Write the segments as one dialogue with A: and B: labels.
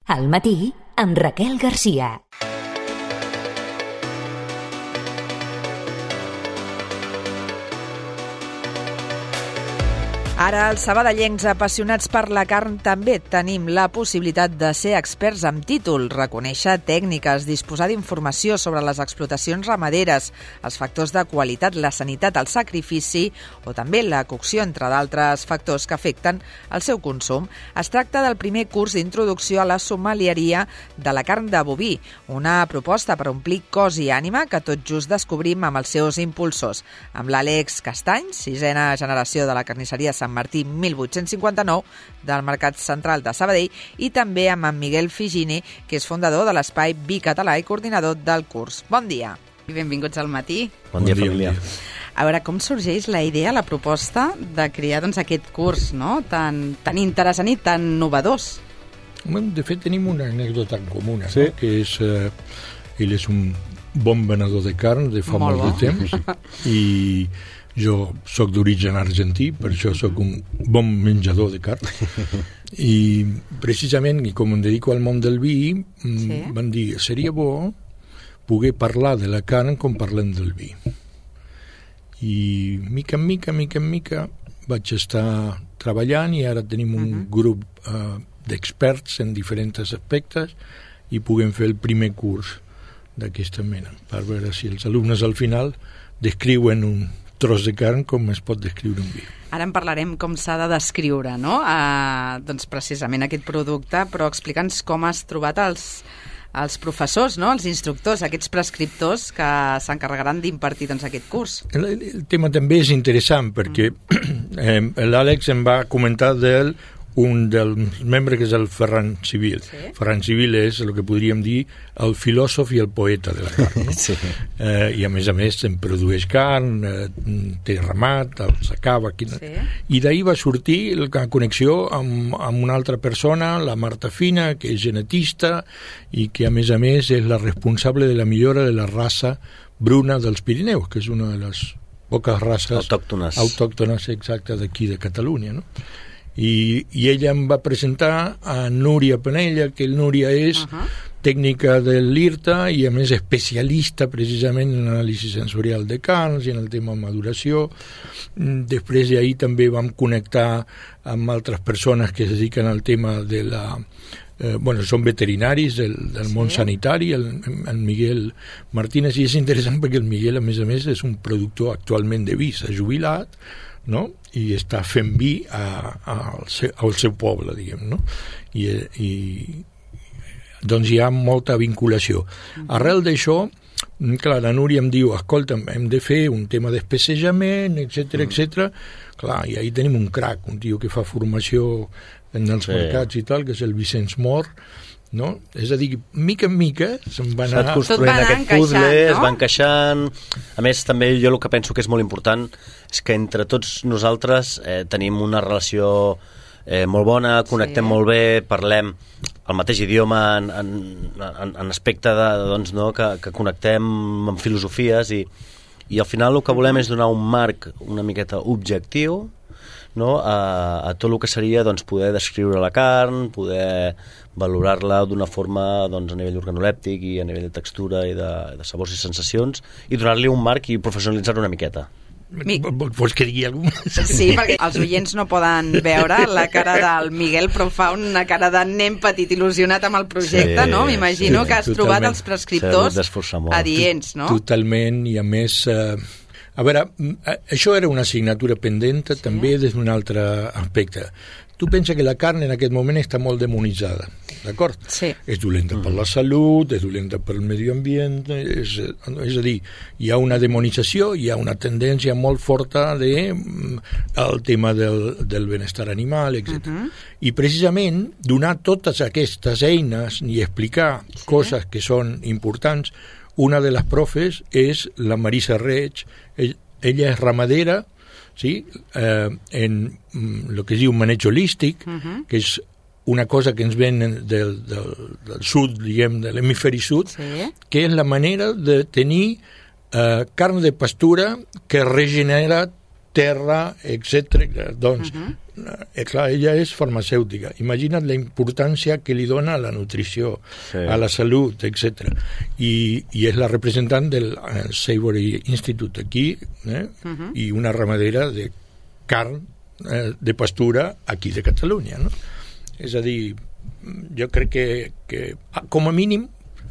A: Al matí, amb Raquel Garcia.
B: Ara, els sabadellencs apassionats per la carn també tenim la possibilitat de ser experts amb títol, reconèixer tècniques, disposar d'informació sobre les explotacions ramaderes, els factors de qualitat, la sanitat, el sacrifici o també la cocció, entre d'altres factors que afecten el seu consum. Es tracta del primer curs d'introducció a la sommelieria de la carn de boví, una proposta per omplir cos i ànima que tot just descobrim amb els seus impulsors. Amb l'Àlex Castany, sisena generació de la carnisseria Sant Martí 1859 del Mercat Central de Sabadell, i també amb en Miguel Figini, que és fundador de l'Espai Bicatalà i coordinador del curs. Bon dia.
C: I benvinguts al matí.
D: Bon dia, família.
C: A veure, com sorgeix la idea, la proposta de crear aquest curs, no? tan interessant i tan novedós?
E: De fet, tenim una anècdota en comú,
D: sí?
E: No? Que és... ell és un bon venedor de carn de fa molt de temps i jo sóc d'origen argentí, per això sóc un bon menjador de carn. I precisament, com em dedico al món del vi, van dir, seria bo poder parlar de la carn com parlem del vi. I mica en mica vaig estar treballant i ara tenim un grup d'experts en diferents aspectes i puguem fer el primer curs d'aquesta mena, per veure si els alumnes al final descriuen un tros de carn com es pot descriure un vi.
C: Ara en parlarem com s'ha de descriure, no? Doncs precisament aquest producte, però explica'ns com has trobat els professors, no? Els instructors, aquests prescriptors que s'encarregaran d'impartir aquest curs.
E: El tema també és interessant perquè l'Àlex em va comentar un dels membres que és el Ferran Civil. Sí? Ferran Civil és el que podríem dir el filòsof i el poeta de la carn. No? Sí. I a més en produeix carn, té ramat, s'acaba aquí. Sí. I d'ahir va sortir la connexió amb una altra persona, la Marta Fina, que és genetista i que a més és la responsable de la millora de la raça bruna dels Pirineus, que és una de les poques races autòctones exactes d'aquí de Catalunya, no? I ella em va presentar a Núria Penella, que Núria és tècnica de l'IRTA i a més especialista precisament en l'anàlisi sensorial de carns i en el tema maduració. Després d'ahir també vam connectar amb altres persones que es dediquen al tema de la... són veterinaris del món sanitari, el Miguel Martínez, i és interessant perquè el Miguel a més és un productor actualment de vi, s'ha jubilat, no? I està fent vi al seu poble, diguem, no? I doncs hi ha molta vinculació. Arrel d'això, clar, la Núria em diu, escolta'm, hem de fer un tema d'especejament, etc. Clar, i ahí tenim un crac, un tio que fa formació en els mercats i tal, que és el Vicenç Mor, no? És a dir, mica en mica se'n va anar
D: construint aquest puzzle, no? Es va encaixant. A més, també jo el que penso que és molt important és que entre tots nosaltres tenim una relació molt bona, connectem molt bé, parlem el mateix idioma en aspecte que connectem amb filosofies i al final el que volem és donar un marc una miqueta objectiu, no? A tot el que seria poder descriure la carn, poder valorar-la d'una forma a nivell organolèptic i a nivell de textura i de sabors i sensacions i donar-li un marc i professionalitzar-lo una miqueta.
E: Vols que digui alguna cosa?
C: Sí, perquè els oients no poden veure la cara del Miguel, però fa una cara de nen petit il·lusionat amb el projecte, no? M'imagino que has trobat els prescriptors adients, no?
E: Totalment, i a més... A veure, això era una assignatura pendent també des d'un altre aspecte. Tu pensa que la carn en aquest moment està molt demonitzada, d'acord? Sí. És dolenta per la salut, és dolenta per el medi ambient, és a dir, hi ha una demonització, hi ha una tendència molt forta al tema del benestar animal, etc. I precisament donar totes aquestes eines i explicar coses que són importants. Una de les profes és la Marisa Reig, ella és ramadera, sí? En el que es diu maneig holístic, que és una cosa que ens ven del sud, diguem, de l'hemisferi sud, que és la manera de tenir carn de pastura que regenera terra, etc. Doncs clar, ella és farmacèutica. Imagina't la importància que li dona a la nutrició, a la salut, etc. I és la representant del Savory Institute aquí, i una ramadera de carn de pastura aquí de Catalunya, no? És a dir, jo crec que com a mínim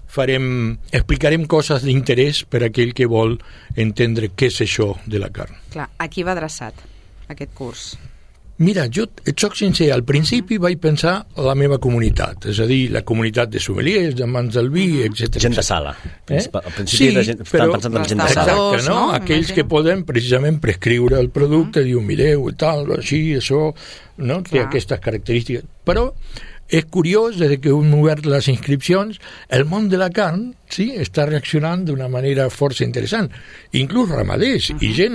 E: explicarem coses d'interès per a aquell que vol entendre què és això de la carn.
C: Clar, a qui va adreçat aquest curs?
E: Mira, jo et soc sincer, al principi vaig pensar a la meva comunitat, és a dir, la comunitat de sommeliers, d'amants del vi, etc.
D: Gent de sala. Al principi estan pensant en gent de sala.
E: Exacte, no? Aquells que poden precisament prescriure el producte, diuen, mireu, tal, així, això, no? Té aquestes característiques. Però és curiós, des que hem obert les inscripcions, el món de la carn està reaccionant d'una manera força interessant. Inclús ramaders i gent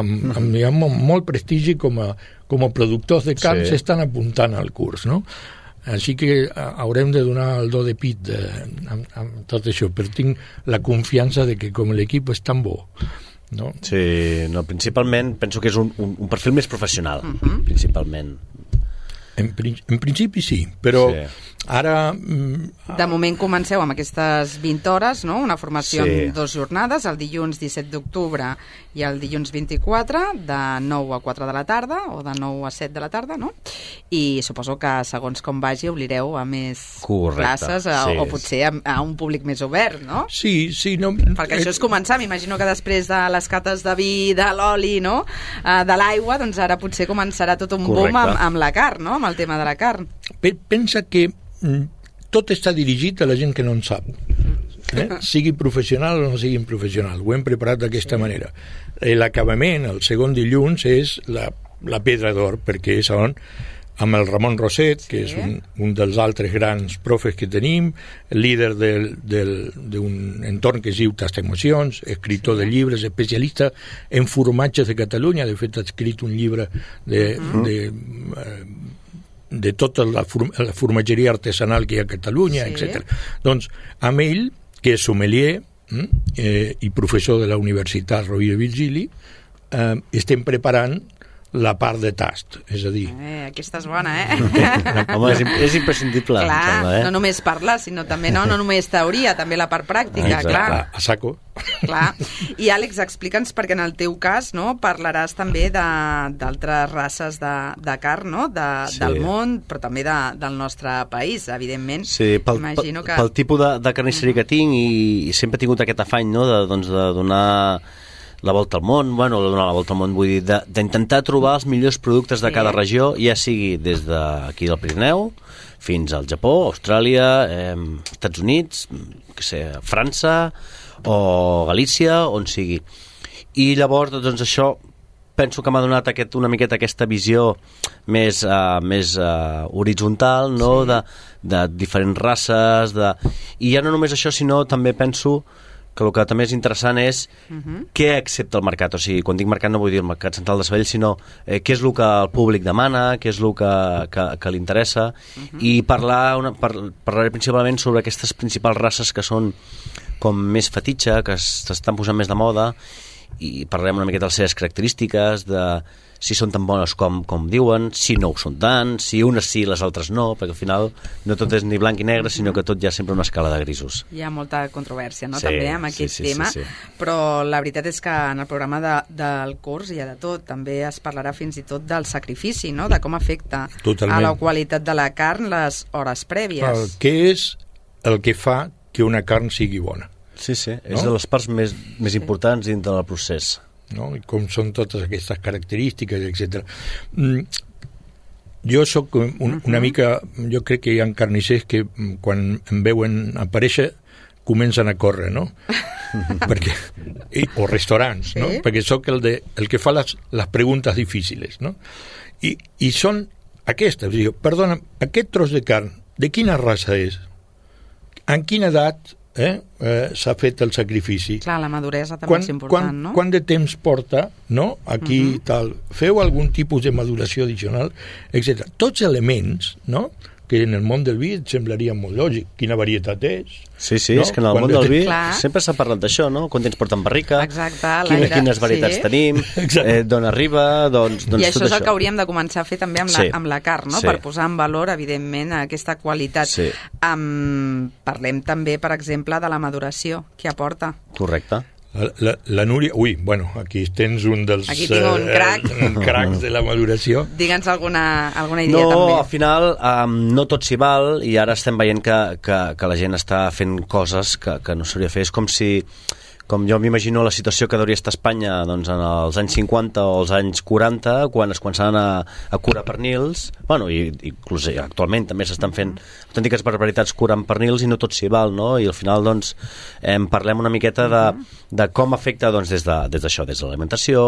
E: amb molt prestigi com a productors de carn s'estan apuntant al curs, no? Així que haurem de donar el do de pit amb tot això, però tinc la confiança de que com l'equip és tan bo, no?
D: Sí, no, principalment penso que és un perfil més professional, principalment.
E: En principi sí, però ara...
C: De moment comenceu amb aquestes 20 hores, no? Una formació en 2 jornades, el dilluns 17 d'octubre i el dilluns 24, de 9 a 4 de la tarda, o de 9 a 7 de la tarda, no? I suposo que segons com vagi obrireu a més classes, o potser a un públic més obert, no?
E: Sí, no...
C: Perquè això és començar, m'imagino que després de les cates de vi, de l'oli, no? De l'aigua, doncs ara potser començarà tot un boom amb la carn, no? Amb el tema de la carn.
E: Pensa que tot està dirigit a la gent que no en sap, sigui professional o no sigui professional. Ho hem preparat d'aquesta manera. L'acabament, el segon dilluns, és la pedra d'or, perquè és on amb el Ramon Roset, que és un dels altres grans profes que tenim, líder d'un entorn que es diu Tastemocions, escriptor de llibres, especialista en formatges de Catalunya. De fet, ha escrit un llibre de tota la formatgeria artesanal que hi ha a Catalunya, etc. Doncs, amb ell, que és sommelier i professor de la Universitat Rovira i Virgili, estem preparant la part de tast, és a dir...
C: Aquesta és bona,
D: Home, és imprescindible.
C: Clar, no només parlar, sinó també no només teoria, també la part pràctica, clar.
E: A saco.
C: Clar. I Àlex, explica'ns, perquè en el teu cas parlaràs també d'altres races de carn, no? Del món, però també del nostre país, evidentment.
D: Sí, pel tipus de carnisseria que tinc, i sempre he tingut aquest afany, no?, de donar la volta al món, donar la volta al món, vull dir, d'intentar trobar els millors productes de cada regió, ja sigui des d'aquí del Pirineu fins al Japó, Austràlia, Estats Units, França o Galícia, on sigui. I llavors, doncs això, penso que m'ha donat una miqueta aquesta visió més horitzontal, no?, de diferents races, i ja no només això, sinó també penso que el que també és interessant és què accepta el mercat. O sigui, quan dic mercat no vull dir el mercat central de Sabadell, sinó què és el que el públic demana, què és el que li interessa, i parlaré principalment sobre aquestes principals races que són com més fetitxa, que s'estan posant més de moda, i parlarem una miqueta de les seves característiques, de si són tan bones com diuen, si no ho són tant, si unes sí, les altres no, perquè al final no tot és ni blanc i negre, sinó que tot hi ha sempre una escala de grisos.
C: Hi ha molta controvèrsia, no?, també amb aquest tema, però la veritat és que en el programa del curs hi ha de tot, també es parlarà fins i tot del sacrifici, no?, de com afecta a la qualitat de la carn les hores prèvies.
E: Què és el que fa que una carn sigui bona?
D: Sí, és de les parts més importants dintre del procés.
E: No? I com són totes aquestes característiques, etc. Jo soc una mica... Jo crec que hi ha carnissers que quan em veuen aparèixer comencen a córrer, no? O restaurants, no? Perquè soc el que fa les preguntes difícils, no? I són aquestes. Dic, perdona, aquest tros de carn, de quina raça és? En quina edat s'ha fet el sacrifici?
C: Clar, la maduresa també és important, no?
E: Quant de temps porta, no? Aquí tal. Feu algun tipus de maduració addicional, etc. Tots elements, no?, que en el món del vi et semblaria molt lògic. Quina varietat és?
D: Sí, és que en el món del vi sempre s'ha parlat d'això, no? Quants ens porten barrica, quines varietats tenim, d'on arriba, doncs
C: i això és el que hauríem de començar a fer també amb la carn, no? Per posar en valor, evidentment, aquesta qualitat. Parlem també, per exemple, de la maduració, què aporta.
D: Correcte.
E: La Núria... bueno, aquí tens un dels cracs de la maduració.
C: Digue'ns alguna idea també.
D: No, al final no tot s'hi val i ara estem veient que la gent està fent coses que no s'hauria de fer. És com jo m'imagino la situació que hauria estar a Espanya doncs, en els anys 50 o els anys 40, quan es començaven a curar pernils, bueno, i inclús actualment també s'estan fent autèntiques barbaritats curant pernils i no tot s'hi val, no? I al final doncs, parlem una miqueta de com afecta doncs, des d'això, des de l'alimentació,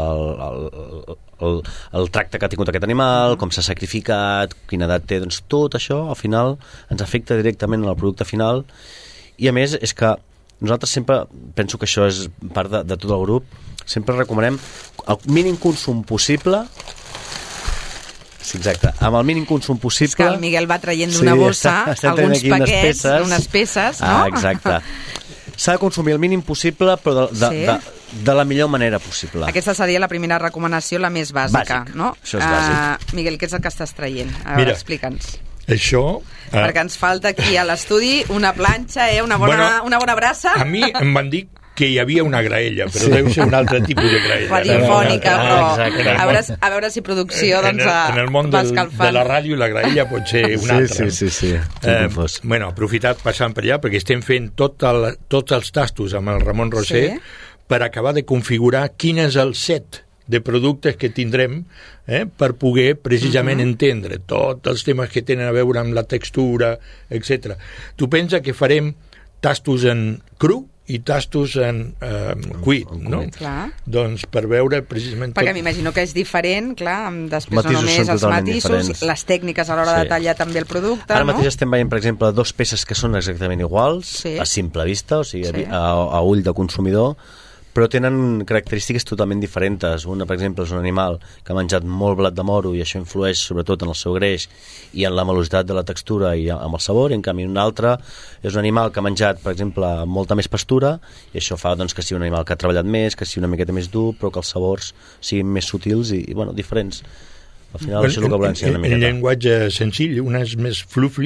D: el tracte que ha tingut aquest animal, com s'ha sacrificat, quina edat té, doncs tot això al final ens afecta directament en el producte final. I a més és que nosaltres sempre, penso que això és part de tot el grup, sempre recomanem el mínim consum possible. Sí, exacte, amb el mínim consum possible. És
C: que el Miguel va traient d'una bossa alguns paquets, unes peces, no?
D: Exacte. S'ha de consumir el mínim possible, però de la millor manera possible.
C: Aquesta seria la primera recomanació, la més bàsica, no?
D: Això és bàsic.
C: Miguel, què és el que estàs traient? A veure, explica'ns.
E: Això...
C: Perquè ens falta aquí a l'estudi una planxa, una bona brassa.
E: A mi em van dir que hi havia una graella, però deu ser un altre tipus de graella.
C: Radiofònica, però a veure si producció doncs,
E: en el món de la ràdio la graella pot ser una altra.
D: Sí.
E: Aprofitat passant per allà, perquè estem fent tots els tastos amb el Ramon Roser per acabar de configurar quin és el set de productes que tindrem per poder precisament entendre tots els temes que tenen a veure amb la textura, etc. Tu pensa que farem tastos en cru i tastos en cuit, no?
C: Clar.
E: Doncs per veure precisament...
C: Perquè m'imagino que és diferent, clar, després no només els matisos, les tècniques a l'hora de tallar també el producte,
D: Ara mateix estem veient, per exemple, dos peces que són exactament iguals, a simple vista, o sigui, a ull de consumidor, però tenen característiques totalment diferents. Una, per exemple, és un animal que ha menjat molt blat de moro i això influeix sobretot en el seu greix i en la melositat de la textura i amb el sabor, i en canvi un altre és un animal que ha menjat, per exemple, molta més pastura i això fa doncs, que sigui un animal que ha treballat més, que sigui una miqueta més dur, però que els sabors siguin més sutils i bueno, diferents. Al final això és el que volem ensenyar una miqueta.
E: En llenguatge senzill, una és més fluffy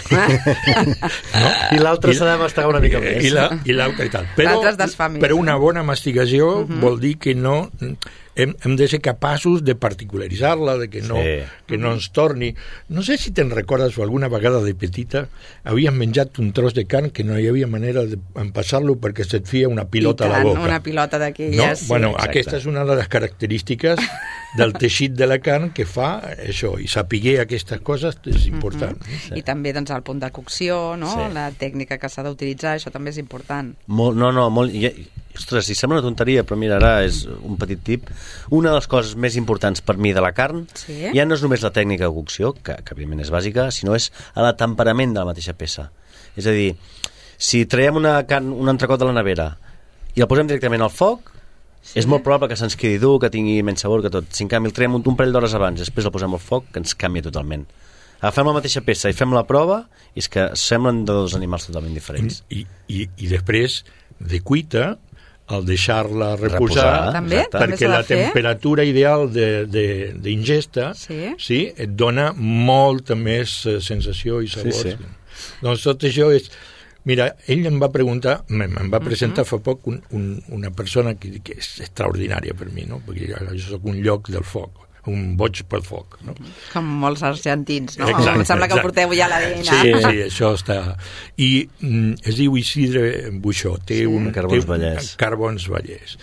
D: i l'altra s'ha de mastegar una mica més.
E: I l'altra i tal. Però una bona mastigació vol dir que no... Hem de ser capaços de particularitzar-la, de que no ens torni... No sé si te'n recordes o alguna vegada de petita havies menjat un tros de carn que no hi havia manera d'empassar-lo perquè se't feia una pilota a la boca.
C: Una pilota d'aquelles.
E: No? Bueno, aquesta és una de les característiques del teixit de la carn que fa això, i sapiguer aquestes coses és important.
C: I també doncs, el punt de cocció, no? La tècnica que s'ha d'utilitzar, això també és important.
D: Molt. Ostres, si sembla una tonteria, però mira, ara és un petit tip. Una de les coses més importants per mi de la carn ja no és només la tècnica de cocció, que evidentment és bàsica, sinó és el temperament de la mateixa peça. És a dir, si traiem un entrecot de la nevera i el posem directament al foc, és molt probable que se'ns quedi dur, que tingui menys sabor, que tot. Si en canvi el traiem un parell d'hores abans i després el posem al foc, que ens canvia totalment. Agafem la mateixa peça i fem la prova i és que semblen dos animals totalment diferents.
E: I després, de cuita, al deixar-la reposar perquè la temperatura ideal d'ingesta et dona molta més sensació i sabor. Doncs tot això és... Mira, ell em va preguntar, em va presentar fa poc una persona que és extraordinària per mi, no? Perquè jo soc un lloc del foc, un boig pel foc, no?
C: Com molts argentins, no? Em sembla que porteu ja l'ADN.
E: Sí, això està... I es diu Isidre Buixó, té un Carbons Vallès.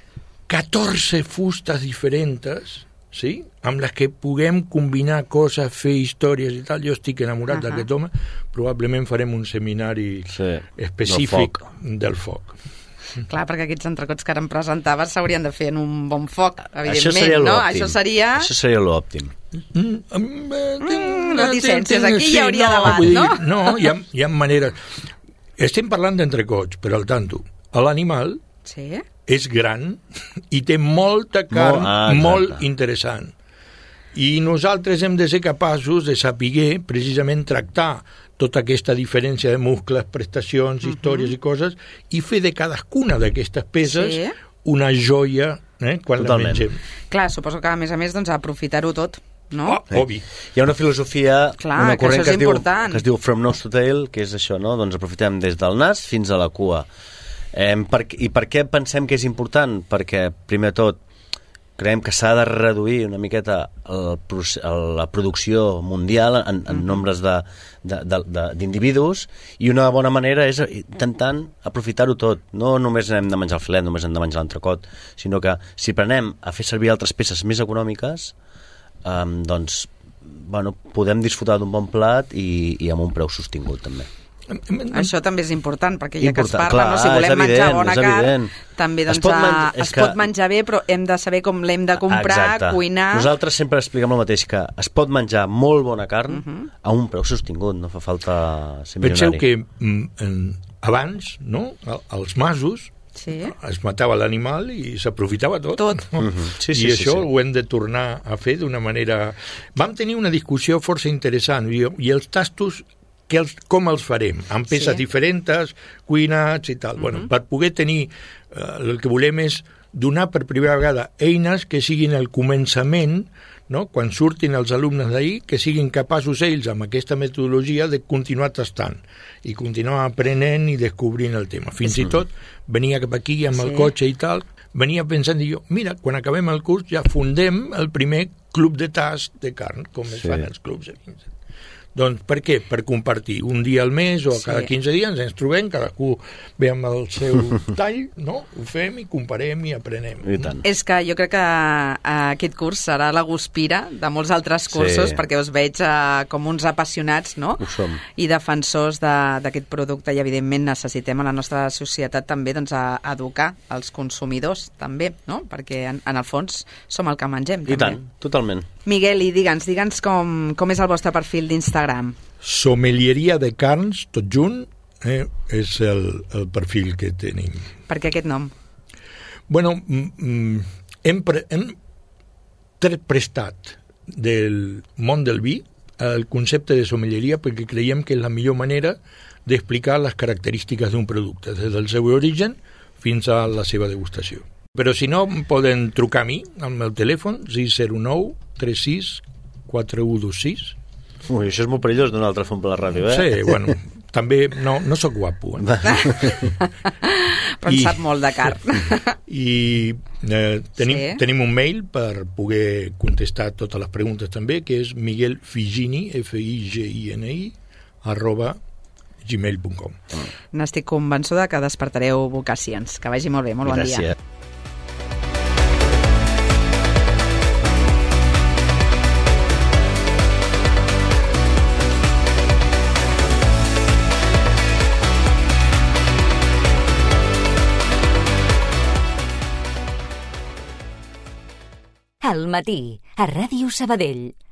E: 14 fustes diferents, sí? Amb les que puguem combinar coses, fer històries i tal. Jo estic enamorat d'aquest home. Probablement farem un seminari específic del foc.
C: Clar, perquè aquests entrecots que ara em presentaves s'haurien de fer en un bon foc, evidentment, no? Això
D: seria l'òptim.
C: Reticències, aquí hi hauria debat, no?
E: No, hi ha maneres... Estem parlant d'entrecots, però al tanto. L'animal és gran i té molta carn molt interessant. I nosaltres hem de ser capaços de saber precisament tractar tota aquesta diferència de muscles, prestacions, històries i coses, i fer de cadascuna d'aquestes peces una joia quan la mengem.
C: Clar, suposo que a més doncs, aprofitar-ho tot, no?
E: Obvi.
D: Hi ha una filosofia, una corrent que es diu From Nose to Tail, que és això, no? Doncs aprofitem des del nas fins a la cua. I per què pensem que és important? Perquè, primer de tot, creiem que s'ha de reduir una miqueta la producció mundial en nombres d'individus, i una bona manera és intentant aprofitar-ho tot. No només hem de menjar el filet, només hem de menjar l'entrecot, sinó que si prenem a fer servir altres peces més econòmiques, doncs podem disfrutar d'un bon plat i amb un preu sostingut també.
C: Això també és important, perquè ja que es parla, si volem menjar bona carn, també es pot menjar bé, però hem de saber com l'hem de comprar, cuinar...
D: Nosaltres sempre expliquem el mateix, que es pot menjar molt bona carn a un preu sostingut, no fa falta ser milionari.
E: Penseu que abans, no?, als masos es matava l'animal i s'aprofitava tot. I això ho hem de tornar a fer d'una manera... Vam tenir una discussió força interessant, i els tastos com els farem, amb peces diferents, cuinats i tal. Bueno, per poder tenir, el que volem és donar per primera vegada eines que siguin el començament, no? Quan surtin els alumnes d'ahir, que siguin capaços ells, amb aquesta metodologia, de continuar tastant i continuar aprenent i descobrint el tema. Fins i tot venia cap aquí amb el cotxe i tal, venia pensant, i jo, mira, quan acabem el curs ja fundem el primer club de tast de carn, com es fan els clubs de vins. Doncs per què? Per compartir un dia al mes o cada 15 dies ens trobem, cadascú ve amb el seu tall, no? Ho fem i comparem i aprenem.
C: És que jo crec que aquest curs serà la guspira de molts altres cursos, perquè us veig com uns apassionats, no? I defensors d'aquest producte, i evidentment necessitem a la nostra societat també doncs, educar els consumidors també, no? Perquè en el fons som el que mengem.
D: I tant, totalment.
C: Miguel, i digue'ns com és el vostre perfil d'Instagram?
E: Sommelieria de carns, tot junt, és el perfil que tenim.
C: Per què aquest nom?
E: Bueno, hem prestat del món del vi el concepte de sommelieria perquè creiem que és la millor manera d'explicar les característiques d'un producte, des del seu origen fins a la seva degustació. Però si no, poden trucar a mi, al meu telèfon, 609 36 4126.
D: Ui, això és molt perillós d'un altre font per la ràdio,
E: Sí, bueno, també no sóc guapo.
C: Però en sap molt de carn.
E: I tenim un mail per poder contestar totes les preguntes també, que és miguelfigini, FIGINI, @gmail.com.
C: N'estic convençuda que despertareu vocacions. Que vagi molt bé, molt bon dia.
D: Gràcies.
A: Al matí, a Ràdio Sabadell.